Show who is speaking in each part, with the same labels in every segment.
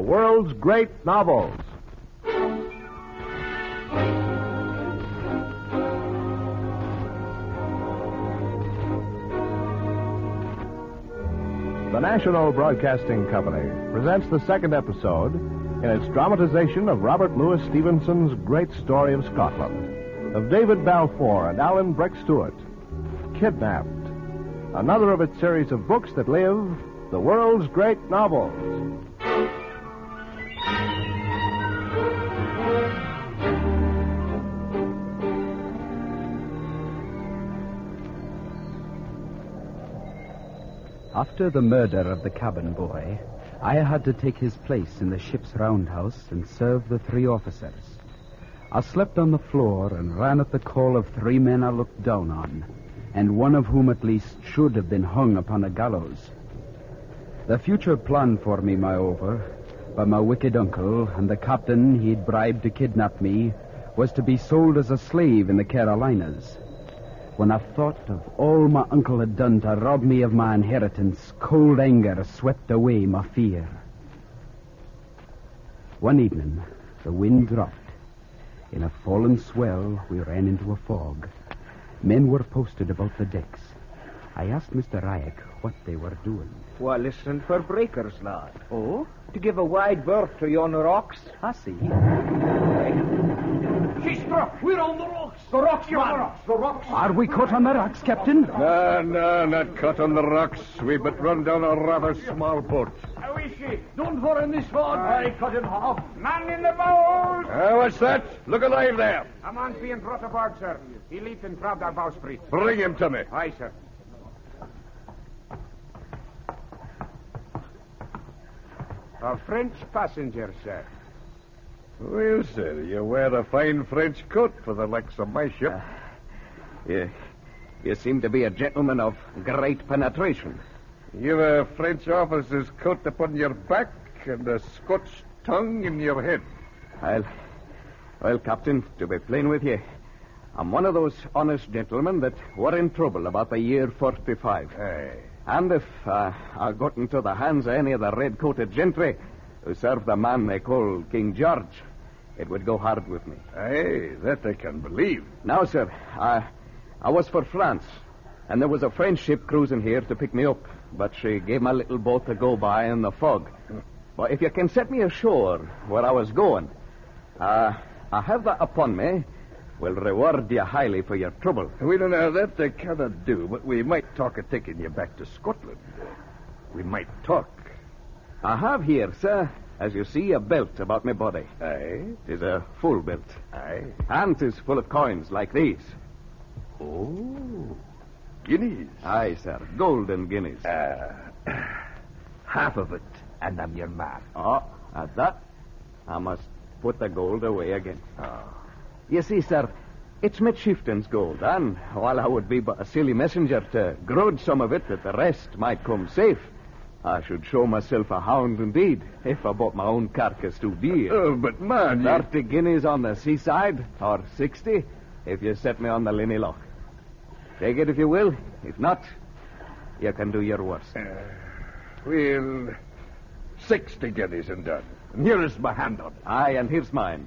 Speaker 1: world's great novels. The National Broadcasting Company presents the second episode in its dramatization of Robert Louis Stevenson's great story of Scotland, of David Balfour and Alan Breck Stewart, Kidnapped, another of its series of books that live, the world's great novels.
Speaker 2: After the murder of the cabin boy, I had to take his place in the ship's roundhouse and serve the 3 officers. I slept on the floor and ran at the call of 3 men I looked down on, and one of whom at least should have been hung upon a gallows. The future planned for me, moreover, by my wicked uncle and the captain he'd bribed to kidnap me, was to be sold as a slave in the Carolinas. When I thought of all my uncle had done to rob me of my inheritance, cold anger swept away my fear. One evening, the wind dropped. In a fallen swell, we ran into a fog. Men were posted about the decks. I asked Mr. Ryack what they were doing.
Speaker 3: Well, listen for breakers, lad.
Speaker 2: Oh?
Speaker 3: To give a wide berth to yon rocks.
Speaker 2: I see.
Speaker 3: She struck. We're on the rocks. The rocks, man. The rocks.
Speaker 2: Are we caught on the rocks, Captain?
Speaker 1: No, not caught on the rocks. We but run down a rather small boat.
Speaker 3: How is she? Don't for in this one. I cut in half. Man in the boat.
Speaker 1: What's that? Look alive there.
Speaker 3: A man's being brought aboard, sir. He leaped and grabbed our bowsprit.
Speaker 1: Bring him to me.
Speaker 3: Aye, sir. A French passenger, sir.
Speaker 1: Well, sir, you wear a fine French coat for the likes of my ship.
Speaker 4: You seem to be a gentleman of great penetration.
Speaker 1: You've a French officer's coat upon your back and a Scotch tongue in your head.
Speaker 4: Well, Captain, to be plain with you, I'm one of those honest gentlemen that were in trouble about the year 45.
Speaker 1: Aye.
Speaker 4: And if I got into the hands of any of the red-coated gentry who served the man they call King George, it would go hard with me.
Speaker 1: Aye, that I can believe.
Speaker 4: Now, sir, I was for France, and there was a French ship cruising here to pick me up, but she gave my little boat to go by in the fog. But if you can set me ashore where I was going, I have that upon me. Will reward you highly for your trouble.
Speaker 1: We don't know that I cannot do, but we might talk of taking you back to Scotland. We might talk.
Speaker 4: I have here, sir, as you see, a belt about my body.
Speaker 1: Aye.
Speaker 4: It is a full belt.
Speaker 1: Aye.
Speaker 4: And it is full of coins like these.
Speaker 1: Oh, guineas.
Speaker 4: Aye, sir, golden guineas.
Speaker 3: Half of it, and I'm your man.
Speaker 4: Oh, at that, I must put the gold away again.
Speaker 1: Oh.
Speaker 4: You see, sir, it's my chieftain's gold, and while I would be but a silly messenger to grudge some of it that the rest might come safe, I should show myself a hound indeed if I bought my own carcass too dear.
Speaker 1: Oh, but man,
Speaker 4: 30 guineas on the seaside, or 60 if you set me on the Linney Loch. Take it if you will. If not, you can do your worst.
Speaker 1: Well, 60 guineas and done. And here is my hand on it.
Speaker 4: Aye, and here's mine.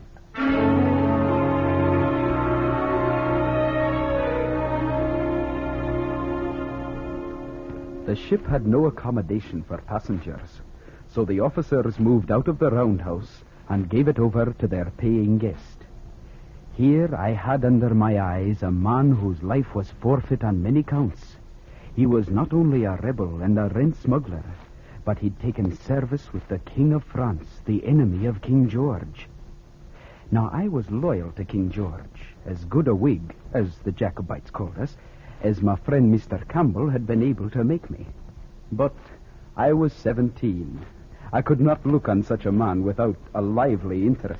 Speaker 2: The ship had no accommodation for passengers, so the officers moved out of the roundhouse and gave it over to their paying guest. Here I had under my eyes a man whose life was forfeit on many counts. He was not only a rebel and a rent smuggler, but he'd taken service with the King of France, the enemy of King George. Now, I was loyal to King George, as good a Whig, as the Jacobites called us, as my friend Mr. Campbell had been able to make me. But I was 17. I could not look on such a man without a lively interest.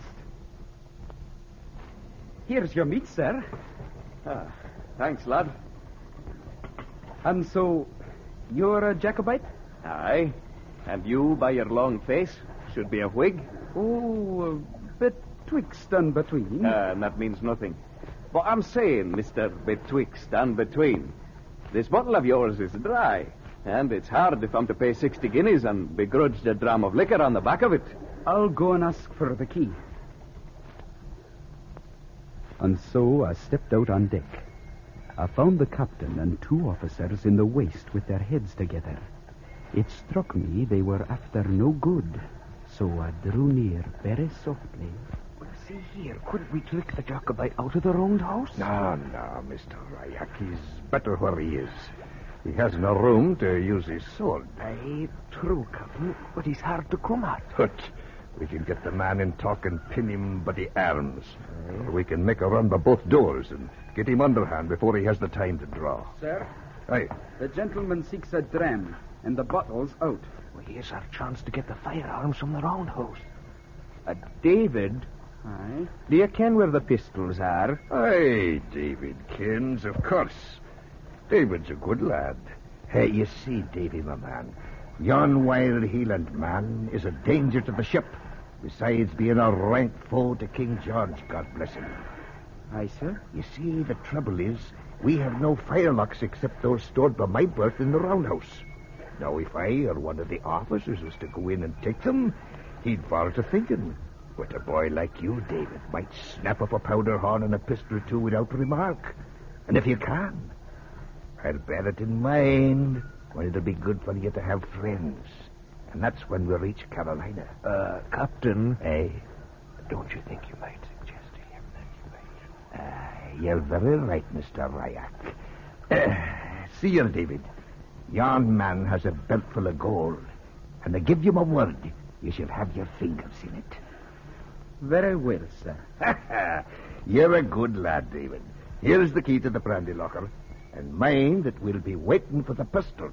Speaker 2: Here's your meat, sir.
Speaker 4: Thanks, lad.
Speaker 2: And so, you're a Jacobite?
Speaker 4: Aye. And you, by your long face, should be a Whig.
Speaker 2: Oh, betwixt and between.
Speaker 4: That means nothing. But I'm saying, Mr. Betwixt and Between, this bottle of yours is dry, and it's hard if I'm to pay 60 guineas and begrudge a dram of liquor on the back of it.
Speaker 2: I'll go and ask for the key. And so I stepped out on deck. I found the captain and 2 officers in the waist with their heads together. It struck me they were after no good, so I drew near very softly.
Speaker 5: See here, couldn't we trick the Jacobite out of the roundhouse?
Speaker 3: No, Mr. Ryak. He's better where he is. He has no room to use his sword.
Speaker 5: Aye, true, Captain, but he's hard to come at.
Speaker 3: But we can get the man in talk and pin him by the arms. Or we can make a run by both doors and get him underhand before he has the time to draw.
Speaker 2: Sir,
Speaker 3: Aye.
Speaker 2: the gentleman seeks a dram, and the bottle's out.
Speaker 5: Well, here's our chance to get the firearms from the roundhouse.
Speaker 4: David,
Speaker 2: Aye?
Speaker 4: do you ken where the pistols are?
Speaker 3: Aye, David Kins, of course. David's a good lad. Hey, you see, Davy, my man, yon wild Hieland man is a danger to the ship, besides being a rank foe to King George, God bless him.
Speaker 2: Aye, sir?
Speaker 3: You see, the trouble is, we have no firelocks except those stored by my berth in the roundhouse. Now, if I or one of the officers was to go in and take them, he'd fall to thinking, but a boy like you, David, might snap up a powder horn and a pistol or 2 without remark. And if you can, I'll bear it in mind when it'll be good for you to have friends. And that's when we reach Carolina.
Speaker 5: Captain,
Speaker 3: Eh?
Speaker 5: don't you think you might suggest to him that you might...
Speaker 3: You're very right, Mr. Ryak. See here, David. Yon man has a belt full of gold. And I give you my word, you shall have your fingers in it.
Speaker 2: Very well, sir.
Speaker 3: You're a good lad, David. Here's the key to the brandy locker. And mind that we'll be waiting for the pistols.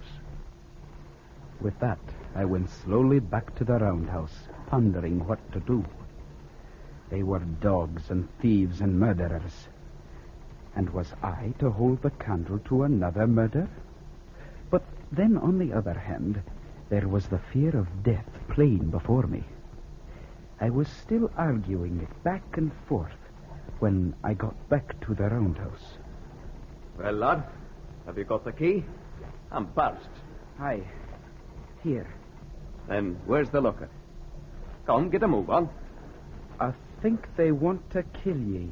Speaker 2: With that, I went slowly back to the roundhouse, pondering what to do. They were dogs and thieves and murderers. And was I to hold the candle to another murder? But then, on the other hand, there was the fear of death plain before me. I was still arguing it back and forth when I got back to the roundhouse.
Speaker 4: Well, lad, have you got the key? I'm burst.
Speaker 2: Aye. Here.
Speaker 4: Then where's the locker? Come, get a move on.
Speaker 2: I think they want to kill ye.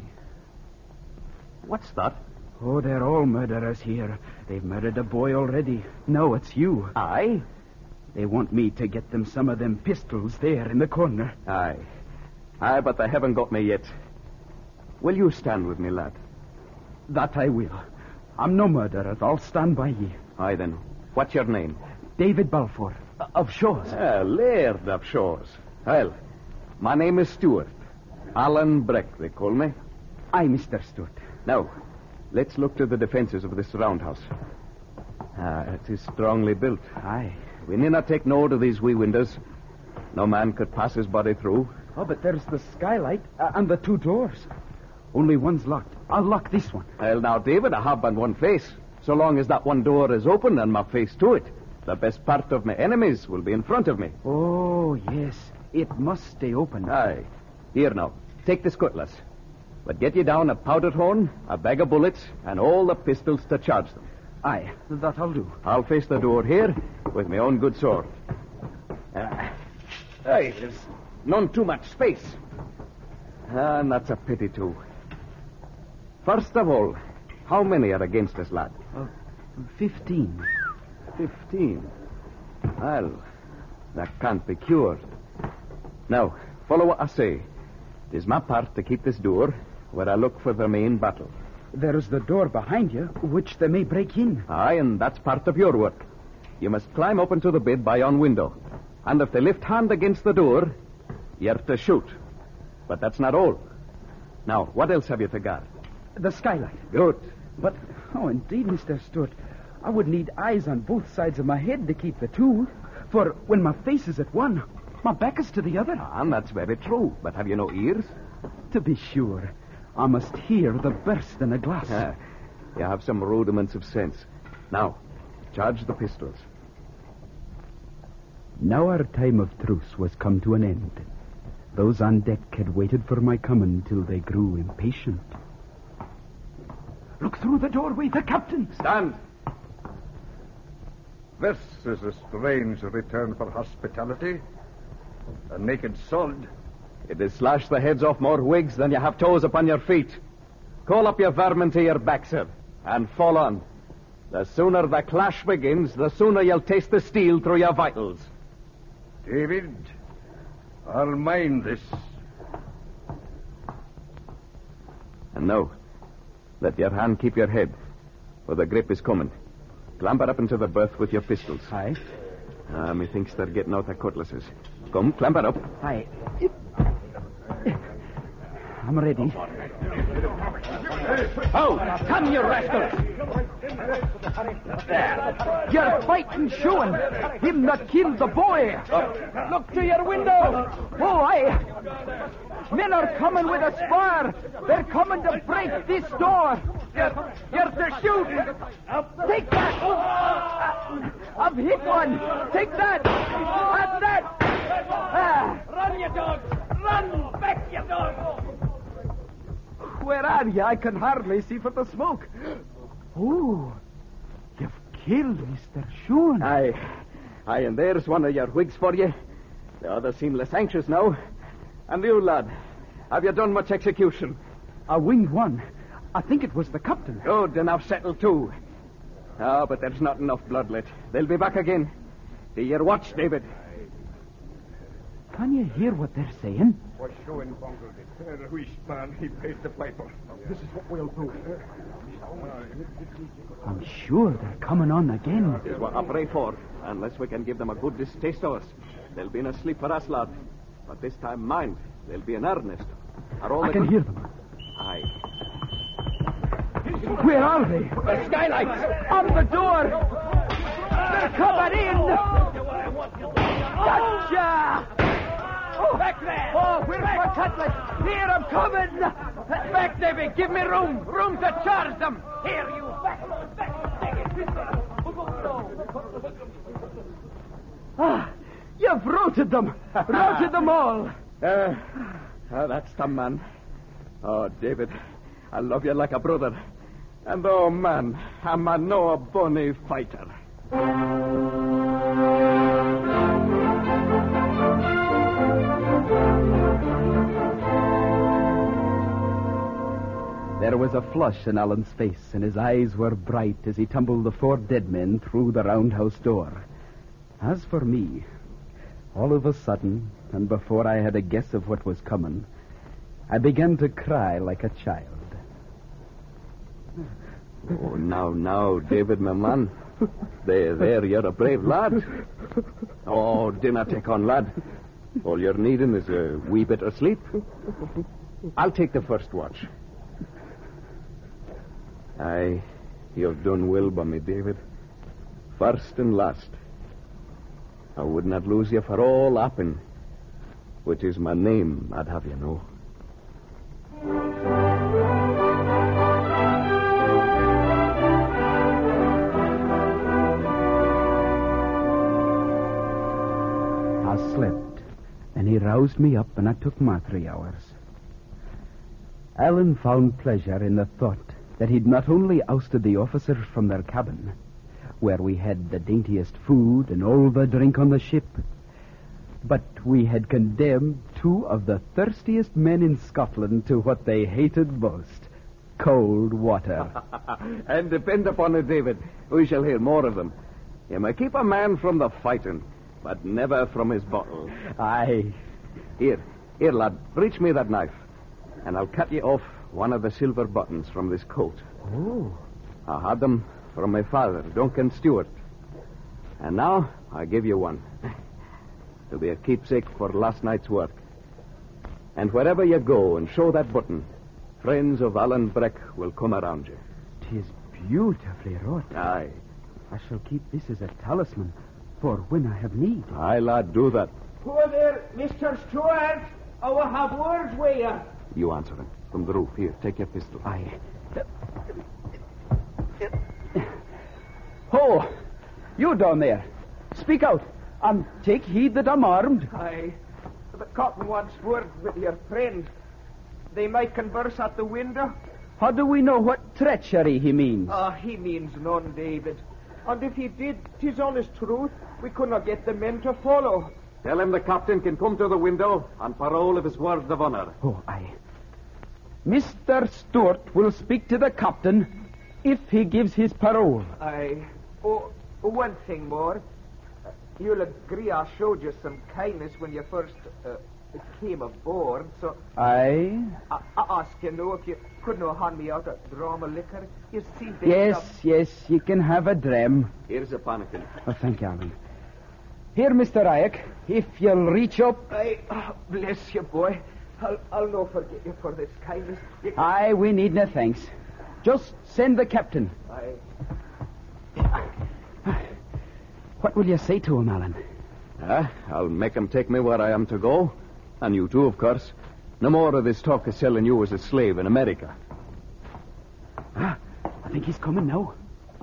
Speaker 4: What's that?
Speaker 2: Oh, they're all murderers here. They've murdered a boy already. No, it's you.
Speaker 4: Aye?
Speaker 2: They want me to get them some of them pistols there in the corner.
Speaker 4: Aye. Aye, but they haven't got me yet. Will you stand with me, lad?
Speaker 2: That I will. I'm no murderer. I'll stand by ye.
Speaker 4: Aye, then. What's your name?
Speaker 2: David Balfour, of Shaw's.
Speaker 4: Laird of Shaw's. Well, my name is Stewart. Alan Breck, they call me.
Speaker 2: Aye, Mr. Stewart.
Speaker 4: Now, let's look to the defenses of this roundhouse. It is strongly built.
Speaker 2: Aye.
Speaker 4: We need not take note of these wee windows. No man could pass his body through.
Speaker 2: Oh, but there's the skylight and the 2 doors. Only one's locked. I'll lock this one.
Speaker 4: Well, now, David, I have but one face. So long as that one door is open and my face to it, the best part of my enemies will be in front of me.
Speaker 2: Oh, yes. It must stay open.
Speaker 4: Aye. Here now, take this cutlass. But get you down a powder horn, a bag of bullets, and all the pistols to charge them.
Speaker 2: Aye, that I'll do.
Speaker 4: I'll face the door here with my own good sword. Aye, there's none too much space. And that's a pity, too. First of all, how many are against us, lad?
Speaker 2: 15.
Speaker 4: 15. Well, that can't be cured. Now, follow what I say. It is my part to keep this door where I look for the main battle.
Speaker 2: There's the door behind you, which they may break in.
Speaker 4: Aye, and that's part of your work. You must climb up into the bed by yon window. And if they lift hand against the door, you're to shoot. But that's not all. Now, what else have you to guard?
Speaker 2: The skylight.
Speaker 4: Good.
Speaker 2: But, oh, indeed, Mr. Stewart, I would need eyes on both sides of my head to keep the 2. For when my face is at one, my back is to the other.
Speaker 4: And that's very true. But have you no ears?
Speaker 2: To be sure, I must hear the burst in a glass.
Speaker 4: You have some rudiments of sense. Now, charge the pistols.
Speaker 2: Now our time of truce was come to an end. Those on deck had waited for my coming till they grew impatient. Look through the doorway, the captain.
Speaker 4: Stand.
Speaker 3: This is a strange return for hospitality. and make it solid.
Speaker 4: It will slash the heads off more Whigs than you have toes upon your feet. Call up your vermin to your back, sir, and fall on. The sooner the clash begins, the sooner you'll taste the steel through your vitals.
Speaker 3: David, I'll mind this.
Speaker 4: And now, let your hand keep your head, for the grip is coming. Clamber up into the berth with your pistols.
Speaker 2: Aye.
Speaker 4: Methinks they're getting out their cutlasses. Come, clamber up.
Speaker 2: Aye. I'm ready.
Speaker 4: Oh, come, you rascals!
Speaker 2: You're fighting Shuan. Him that killed the boy. Look to your window. Oh, aye. Men are coming with a spar. They're coming to break this door. You're to shoot. Take that. I've hit one. Take that. And that.
Speaker 6: Run, you dogs! Run! Back, you dogs!
Speaker 2: Where are you? I can hardly see for the smoke. Oh, you've killed Mr. Shuan.
Speaker 4: Aye, and there's one of your Whigs for you. The others seem less anxious now. And you, lad, have you done much execution?
Speaker 2: A winged one. I think it was the captain.
Speaker 4: Good, enough settled too. Ah, but there's not enough bloodlet. They'll be back again. Do your watch, David.
Speaker 2: Can you hear what they're saying?
Speaker 3: Was showing bungled it. The wheat man, he pays the piper. This is what we'll do.
Speaker 2: I'm sure they're coming on again.
Speaker 4: Is what I pray for. Unless we can give them a good distaste of us. They'll be in a sleep for us, lad. But this time, mind, they'll be in earnest.
Speaker 2: I can hear them.
Speaker 4: Aye.
Speaker 2: Where are they?
Speaker 4: The skylights!
Speaker 2: On the door! They're coming in! Gotcha!
Speaker 6: Oh, back there!
Speaker 2: Oh, where's my cutlass? Here, I'm coming!
Speaker 6: Back, David! Give me room! Room to charge them! Here, you! Back!
Speaker 2: You've routed them! Routed them all!
Speaker 4: That's the man. Oh, David, I love you like a brother. And oh, man, I'm a no bonny fighter.
Speaker 2: There was a flush in Alan's face, and his eyes were bright as he tumbled the 4 dead men through the roundhouse door. As for me, all of a sudden, and before I had a guess of what was coming, I began to cry like a child.
Speaker 4: Oh, now, David, my man. There, you're a brave lad. Oh, dinna take on, lad. All you're needing is a wee bit of sleep. I'll take the first watch. Aye, you've done well by me, David. First and last. I would not lose you for all Appin, which is my name, I'd have you know.
Speaker 2: I slept, and he roused me up, and I took my 3 hours. Alan found pleasure in the thought that he'd not only ousted the officers from their cabin, where we had the daintiest food and all the drink on the ship, but we had condemned 2 of the thirstiest men in Scotland to what they hated most, cold water.
Speaker 4: And depend upon it, David, we shall hear more of them. You may keep a man from the fighting, but never from his bottle.
Speaker 2: Aye.
Speaker 4: Here, lad, reach me that knife, and I'll cut you off one of the silver buttons from this coat.
Speaker 2: Oh.
Speaker 4: I had them from my father, Duncan Stewart. And now I give you one. It'll be a keepsake for last night's work. And wherever you go and show that button, friends of Alan Breck will come around you.
Speaker 2: 'Tis beautifully wrought.
Speaker 4: Aye.
Speaker 2: I shall keep this as a talisman for when I have need.
Speaker 4: Aye, lad, do that.
Speaker 6: Who there, Mr. Stewart? I will have words with you.
Speaker 4: You answer him. From the roof. Here, take your pistol.
Speaker 2: Aye. Ho! You down there. Speak out. And take heed that I'm armed.
Speaker 6: Aye. The cotton wants word with your friend. They might converse at the window.
Speaker 2: How do we know what treachery he means?
Speaker 6: He means none, David. And if he did, 'tis honest truth. We could not get the men to follow.
Speaker 4: Tell him the captain can come to the window on parole of his word of honor.
Speaker 2: Oh, aye. Mr. Stewart will speak to the captain if he gives his parole.
Speaker 6: Aye. Oh, one thing more. You'll agree I showed you some kindness when you first came aboard, so
Speaker 2: Aye.
Speaker 6: I ask you now if you could not hand me out a dram of liquor. You see,
Speaker 2: Yes, you can have a dram.
Speaker 4: Here's a pannikin.
Speaker 2: Oh, thank you, Alan. Here, Mr. Ayek, if you'll reach up.
Speaker 6: Aye, bless you, boy. I'll no forget you for this kindness.
Speaker 2: Aye, we need no thanks. Just send the captain.
Speaker 6: Aye.
Speaker 2: What will you say to him, Alan?
Speaker 4: I'll make him take me where I am to go. And you too, of course. No more of this talk of selling you as a slave in America.
Speaker 2: I think he's coming now.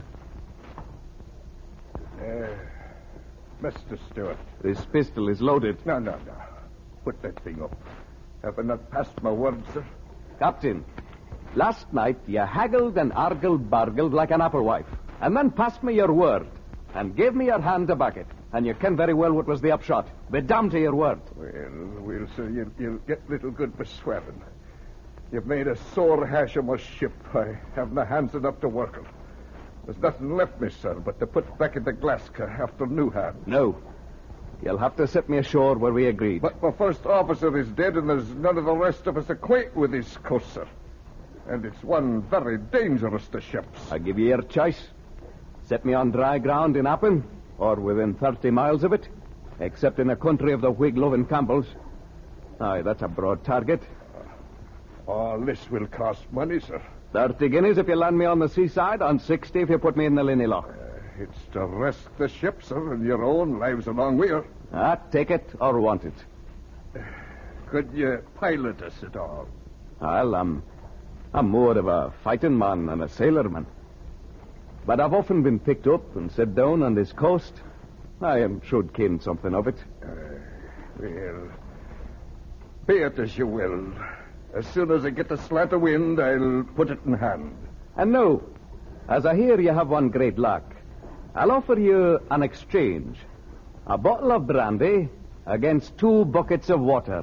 Speaker 3: Mr. Stewart.
Speaker 4: This pistol is loaded.
Speaker 3: No. Put that thing up. Have I not passed my word, sir?
Speaker 4: Captain, last night you haggled and bargled like an applewife, and then passed me your word, and gave me your hand to back it. And you ken very well what was the upshot. Be damned to your word.
Speaker 3: Well, sir, you'll get little good for swearing. You've made a sore hash of my ship. I have no hands enough to work it. There's nothing left me, sir, but to put back into Glasgow after new hands.
Speaker 4: No. You'll have to set me ashore where we agreed.
Speaker 3: But my first officer is dead, and there's none of the rest of us acquainted with this coast, sir. And it's one very dangerous to ships.
Speaker 4: I give you your choice. Set me on dry ground in Appin, or within 30 miles of it, except in the country of the Whig-loving Campbells. Aye, that's a broad target.
Speaker 3: All this will cost money, sir.
Speaker 4: 30 guineas if you land me on the seaside, and 60 if you put me in the Linney Loch.
Speaker 3: It's to risk the ship, sir, and your own lives along with her.
Speaker 4: Take it or want it.
Speaker 3: Could you pilot us at all?
Speaker 4: Well, I'm more of a fighting man than a sailorman. But I've often been picked up and set down on this coast. I should ken something of it.
Speaker 3: Well, be it as you will. As soon as I get a slant of wind, I'll put it in hand.
Speaker 4: And now, as I hear you have one great luck, I'll offer you an exchange. A bottle of brandy against 2 buckets of water.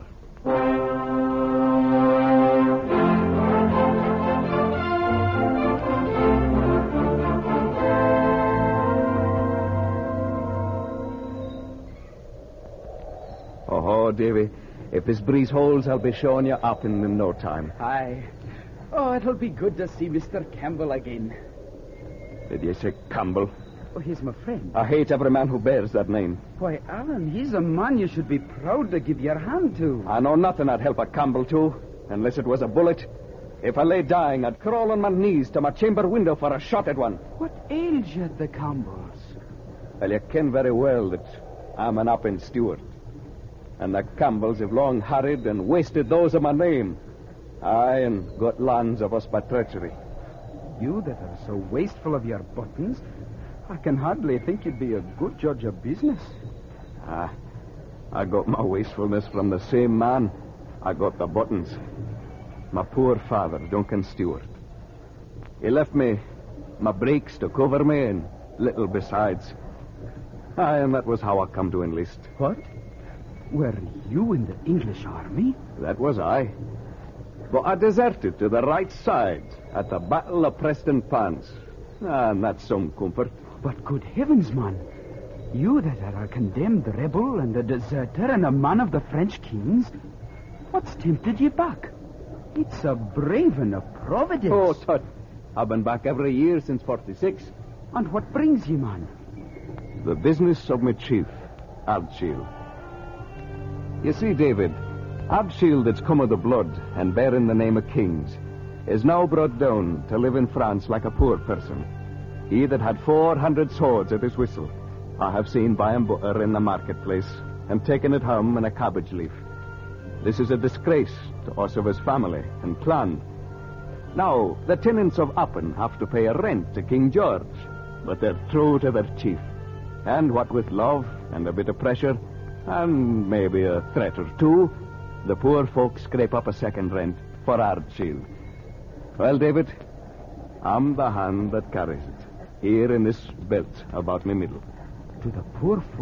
Speaker 4: Oh, Davy, if this breeze holds, I'll be showing you up in no time.
Speaker 2: Aye. Oh, it'll be good to see Mr. Campbell again.
Speaker 4: Did you say Campbell?
Speaker 2: Oh, he's my friend.
Speaker 4: I hate every man who bears that name.
Speaker 2: Why, Alan, he's a man you should be proud to give your hand to.
Speaker 4: I know nothing I'd help a Campbell to, unless it was a bullet. If I lay dying, I'd crawl on my knees to my chamber window for a shot at one.
Speaker 2: What ails you at the Campbells?
Speaker 4: Well, you ken very well that I'm an Appin steward. And the Campbells have long harried and wasted those of my name. Aye, and got lands of us by treachery.
Speaker 2: You that are so wasteful of your buttons, I can hardly think you'd be a good judge of business.
Speaker 4: I got my wastefulness from the same man I got the buttons. My poor father, Duncan Stewart. He left me my breeks to cover me and little besides. Aye, and that was how I come to enlist.
Speaker 2: What? Were you in the English army?
Speaker 4: That was I. But I deserted to the right side at the Battle of Preston Pans. And that's some comfort.
Speaker 2: But good heavens, man. You that are a condemned rebel and a deserter and a man of the French kings, what's tempted you back? It's a brave and a providence.
Speaker 4: Oh, Tut. I've been back every year since 46.
Speaker 2: And what brings you, man?
Speaker 4: The business of my chief, Ardshiel. You see, David, Ardshiel that's come of the blood and bearing the name of kings is now brought down to live in France like a poor person. He that had 400 swords at his whistle, I have seen buying butter in the marketplace and taking it home in a cabbage leaf. This is a disgrace to us of his family and clan. Now, the tenants of Appin have to pay a rent to King George, but they're true to their chief. And what with love and a bit of pressure, and maybe a threat or two, the poor folks scrape up a second rent for Ardshiel. Well, David, I'm the hand that carries it, here in this belt about me middle.
Speaker 2: To the poor folk,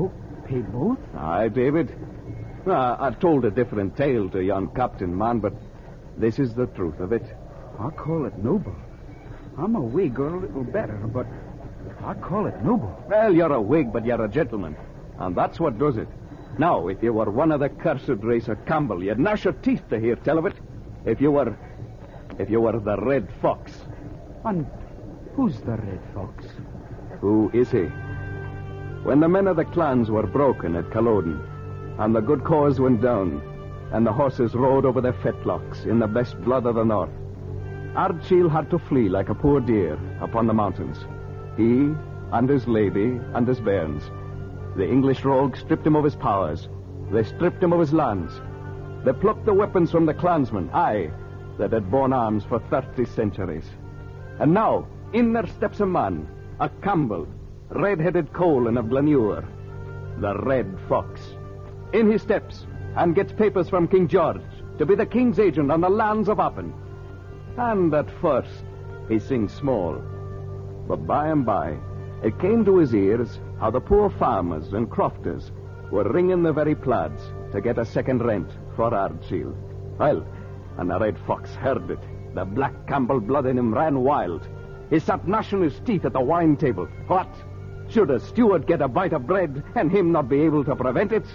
Speaker 2: pay both?
Speaker 4: Aye, David. I've told a different tale to young Captain, man, but this is the truth of it.
Speaker 2: I call it noble. I'm a Whig or a little better, but I call it noble.
Speaker 4: Well, you're a Whig, but you're a gentleman. And that's what does it. Now, if you were one of the cursed race of Campbell, you'd gnash your teeth to hear tell of it. If you were the Red Fox.
Speaker 2: And who's the Red Fox?
Speaker 4: Who is he? When the men of the clans were broken at Culloden, and the good cause went down, and the horses rode over their fetlocks in the best blood of the north, Ardshiel had to flee like a poor deer upon the mountains. He and his lady and his bairns. The English rogues stripped him of his powers. They stripped him of his lands. They plucked the weapons from the clansmen, aye, that had borne arms for 30 centuries. And now, in there steps a man, a Campbell, red-headed Colin of Glenure, the Red Fox. In he steps and gets papers from King George to be the king's agent on the lands of Appin. And at first, he sings small. But by and by, it came to his ears how the poor farmers and crofters were wringing the very plaids to get a second rent for Ardshiel. Well, and the Red Fox heard it. The black Campbell blood in him ran wild. He sat gnashing his teeth at the wine table. What? Should a steward get a bite of bread and him not be able to prevent it?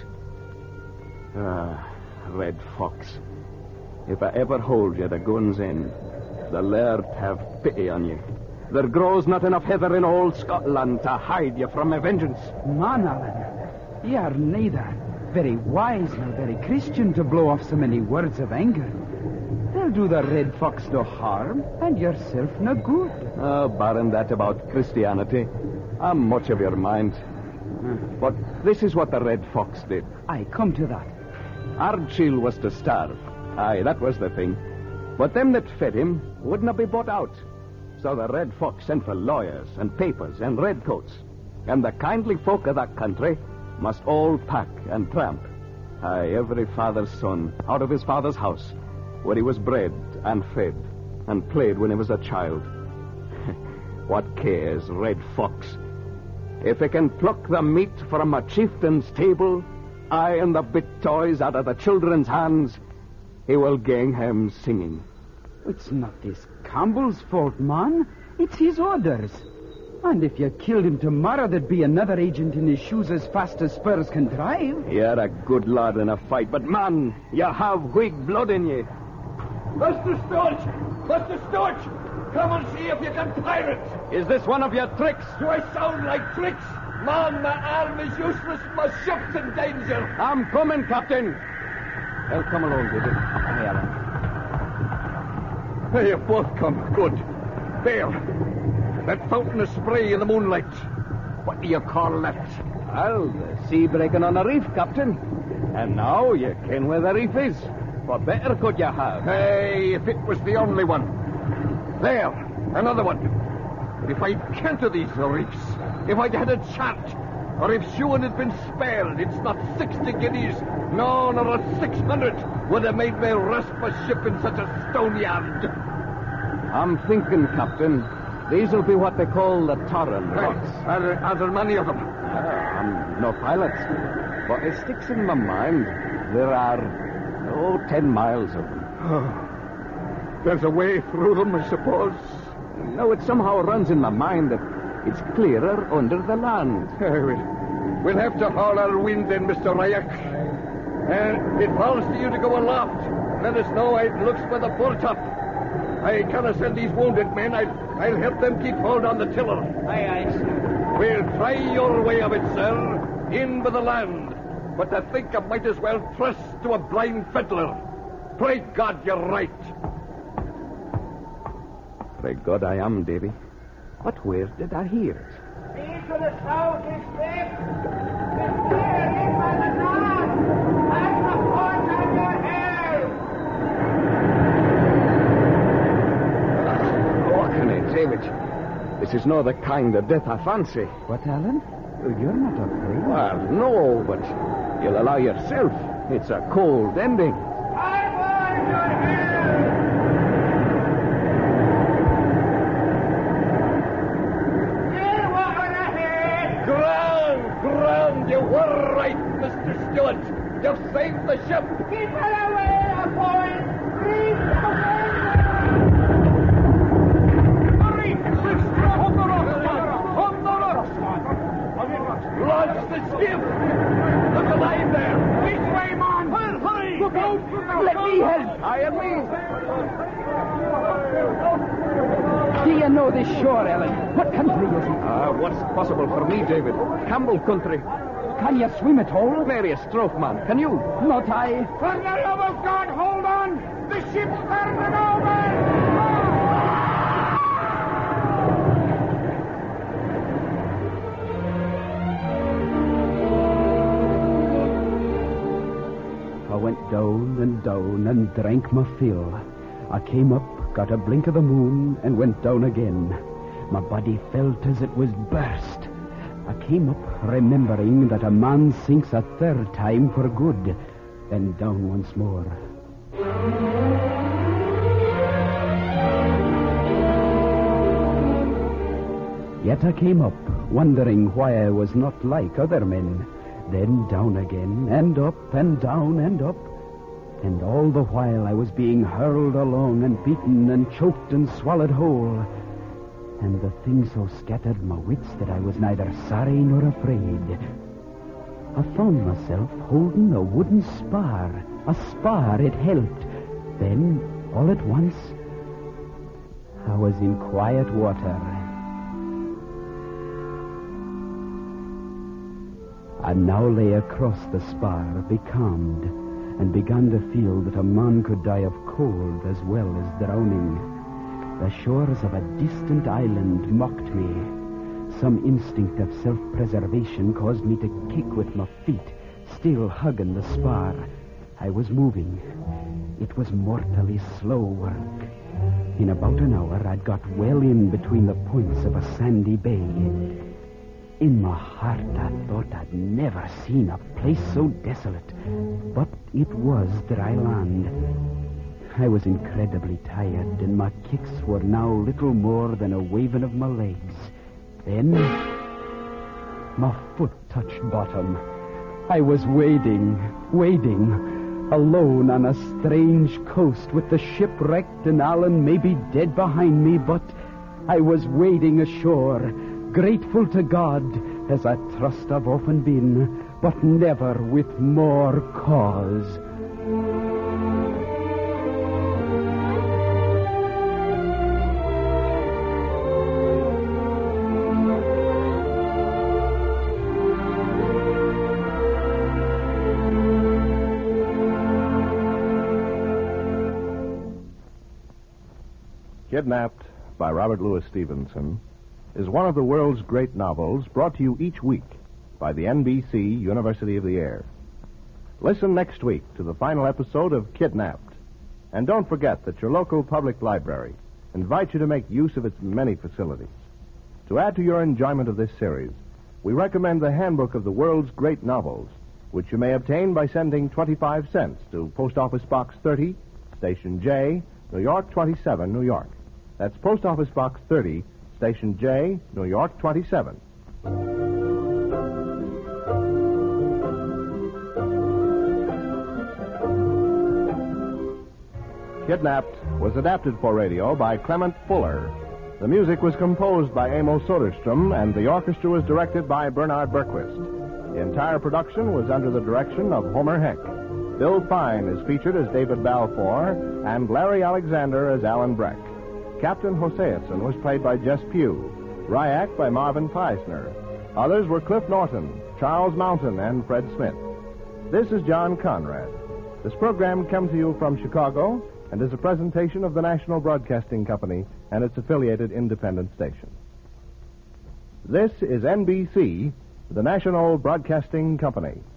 Speaker 4: Red Fox. If I ever hold you at a gun's end, the Laird have pity on you. There grows not enough heather in all Scotland to hide you from my vengeance.
Speaker 2: Man, Alan, ye are neither very wise nor very Christian to blow off so many words of anger. They'll do the Red Fox no harm, and yourself no good.
Speaker 4: Oh, barring that about Christianity, I'm much of your mind. But this is what the Red Fox did.
Speaker 2: I come to that.
Speaker 4: Ardshiel was to starve. Aye, that was the thing. But them that fed him would not be bought out. So the Red Fox sent for lawyers and papers and redcoats. And the kindly folk of that country must all pack and tramp. Aye, every father's son out of his father's house, where he was bred and fed and played when he was a child. What cares Red Fox? If he can pluck the meat from a chieftain's table, aye, and the bit toys out of the children's hands, he will gang home singing.
Speaker 2: It's not this Campbell's fault, man. It's his orders. And if you killed him tomorrow, there'd be another agent in his shoes as fast as spurs can drive.
Speaker 4: You're a good lad in a fight, but man, you have Whig blood in you.
Speaker 3: Mr. Storch! Mr. Storch! Come and see if you can pirate!
Speaker 4: Is this one of your tricks?
Speaker 3: Do I sound like tricks? Man, my arm is useless, my ship's in danger.
Speaker 4: I'm coming, Captain. Well, come along, David. Aye, Alan.
Speaker 3: Hey, you both come. Good. There. That fountain of spray in the moonlight. What do you call that?
Speaker 4: Well, the sea breaking on a reef, Captain. And now you ken where the reef is. What better could you have?
Speaker 3: Hey, if it was the only one. There. Another one. But if I'd kent of these reefs, if I'd had a chance, or if shoeing had been spared, it's not 60 guineas, no, nor a 600 would have made me rest my ship in such a stone yard.
Speaker 4: I'm thinking, Captain, these'll be what they call the Torren rocks.
Speaker 3: Are there many of them?
Speaker 4: I'm no pilot, but it sticks in my mind there are, 10 miles of them.
Speaker 3: Oh, there's a way through them, I suppose.
Speaker 4: No, it somehow runs in my mind that it's clearer under the land.
Speaker 3: We'll have to haul our wind then, Mr. Ryak. It falls to you to go aloft. Let us know how it looks by the foretop. I cannot send these wounded men. I'll help them keep hold on the tiller.
Speaker 6: Aye, aye, sir.
Speaker 3: We'll try your way of it, sir. In by the land. But I think I might as well trust to a blind fiddler. Pray God you're right.
Speaker 4: Pray God I am, Davy. But where did I hear it?
Speaker 6: See to the south is left. It's there in by the north. That's the port on your helm.
Speaker 4: Orkney, David. This is no the kind of death I fancy.
Speaker 2: What, Alan? You're not afraid?
Speaker 4: Well, no, but you'll allow yourself. It's a cold ending.
Speaker 6: Hard your helm. Clear water ahead.
Speaker 3: Ground! You were right.
Speaker 7: ship! Keep her away, boys! Keep
Speaker 8: Hurry! On the rocks!
Speaker 7: Launch the ship! Look alive there!
Speaker 8: Which way, man? Hurry! Look out!
Speaker 2: Let me help.
Speaker 4: I am me.
Speaker 2: Do you know this shore, Ellen? What country is it?
Speaker 4: What's possible for me, David? Campbell country.
Speaker 2: Can you swim at all?
Speaker 4: Nary a stroke, man. Can you?
Speaker 2: Not I.
Speaker 8: For the love of God, hold on! The ship's turning over!
Speaker 2: I went down and drank my fill. I came up, got a blink of the moon, and went down again. My body felt as it was burst. I came up, remembering that a man sinks a third time for good, then down once more. Yet I came up, wondering why I was not like other men. Then down again, and up, and down, and up. And all the while I was being hurled along and beaten and choked and swallowed whole. And the thing so scattered my wits that I was neither sorry nor afraid. I found myself holding a wooden spar. A spar, it helped. Then, all at once, I was in quiet water. I now lay across the spar, becalmed, and began to feel that a man could die of cold as well as drowning. The shores of a distant island mocked me. Some instinct of self-preservation caused me to kick with my feet, still hugging the spar. I was moving. It was mortally slow work. In about an hour, I'd got well in between the points of a sandy bay. In my heart, I thought I'd never seen a place so desolate. But it was dry land. I was incredibly tired, and my kicks were now little more than a waving of my legs. Then, my foot touched bottom. I was wading, alone on a strange coast with the ship wrecked and Alan maybe dead behind me, but I was wading ashore, grateful to God, as I trust I've often been, but never with more cause.
Speaker 1: Kidnapped by Robert Louis Stevenson is one of the world's great novels brought to you each week by the NBC University of the Air. Listen next week to the final episode of Kidnapped. And don't forget that your local public library invites you to make use of its many facilities. To add to your enjoyment of this series, we recommend the Handbook of the World's Great Novels, which you may obtain by sending 25 cents to Post Office Box 30, Station J, New York 27, New York. That's Post Office Box 30, Station J, New York 27. Kidnapped was adapted for radio by Clement Fuller. The music was composed by Amos Soderstrom, and the orchestra was directed by Bernard Berquist. The entire production was under the direction of Homer Heck. Bill Fine is featured as David Balfour, and Larry Alexander as Alan Breck. Captain Hoseason was played by Jess Pugh, Ryak by Marvin Peisner. Others were Cliff Norton, Charles Mountain, and Fred Smith. This is John Conrad. This program comes to you from Chicago and is a presentation of the National Broadcasting Company and its affiliated independent station. This is NBC, the National Broadcasting Company.